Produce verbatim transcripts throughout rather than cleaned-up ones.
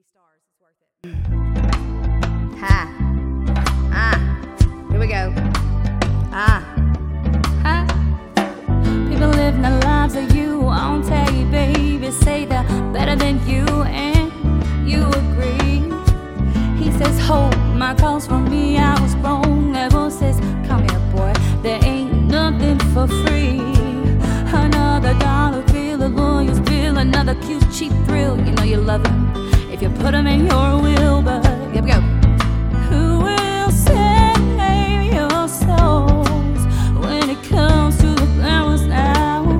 stars. It's worth it. Ha. Ah. Here we go. Ah. Ha. People living their lives that you won't tell you, baby. Say they're better than you, and you agree. He says, hold my calls from me, I was wrong. Everyone says, come here, boy, there ain't nothing for free. Another dollar bill, a lawyer's bill, another cute cheap thrill. You know you love him if you put him in your will, but Here we go. who will save your souls when it comes to the flowers now?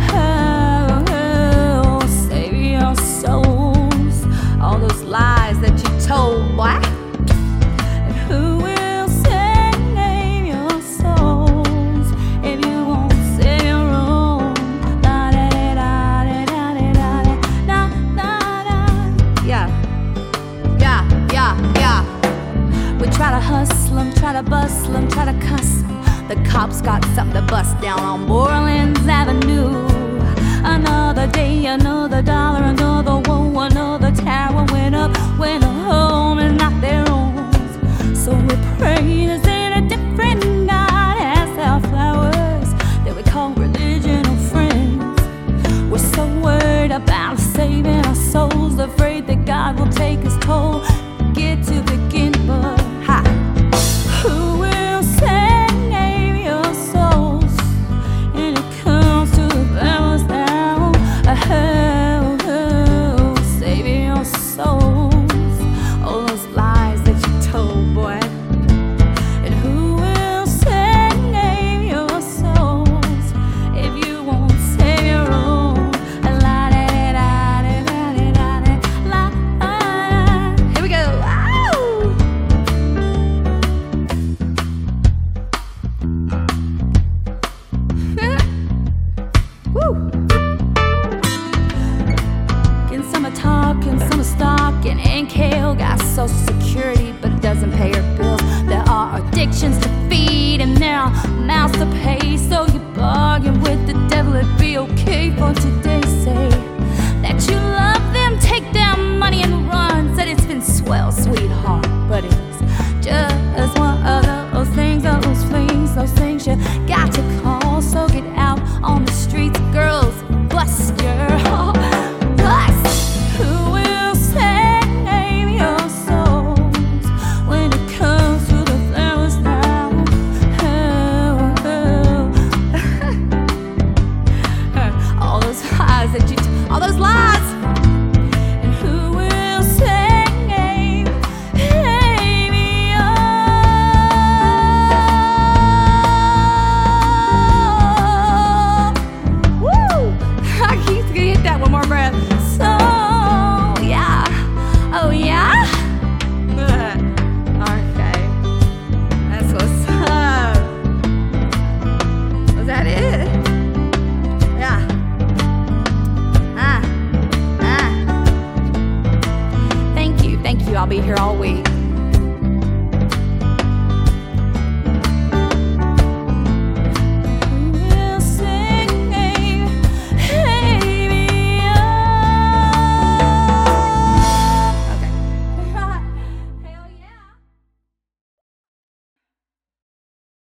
Oh, save your souls. All those lies that you told, boy. And who will save your souls if you won't save your own? Da da da da da da da da da. Yeah. Yeah, yeah, yeah. We try to hustle 'em, try to bustle 'em, try to cuss 'em. The cops got something to bust down on Borland's Avenue. Another day, another dollar, another woe, another tower went up when a home is not their own. So we pray there's a different God has our flowers that we call religion or friends. We're so worried about saving our souls, afraid that God will take his toll. Get to begin, but Ha. who will save your souls when it comes to the flowers now? Oh, oh, save your souls. All those lies that you told, boy. And who will save your souls if you won't save your own? La da da da da da da la la. Here we go. Ow! Woo! And some are talking, some are stalking. And Kale got social security, but it doesn't pay her bills. There are addictions to feed, and there are mouths to pay. So you bargain with the devil, it'd be okay for today. Say that you love them, take their money and run. Said it's been swell, sweetheart, but it's just one of those things, those flings, those things you got to call. So get out on the streets, girls, bust your heart. Bust. Who will save your souls when it comes to the flowers now? Oh, oh. All those lies that you, t- all those lies. And who will save, save your? Woo! I keep gonna hit that one more breath. So, yeah. Oh, yeah? Okay. That's what's up. Was that it? Yeah. Ah. Ah. Thank you. Thank you. I'll be here all week.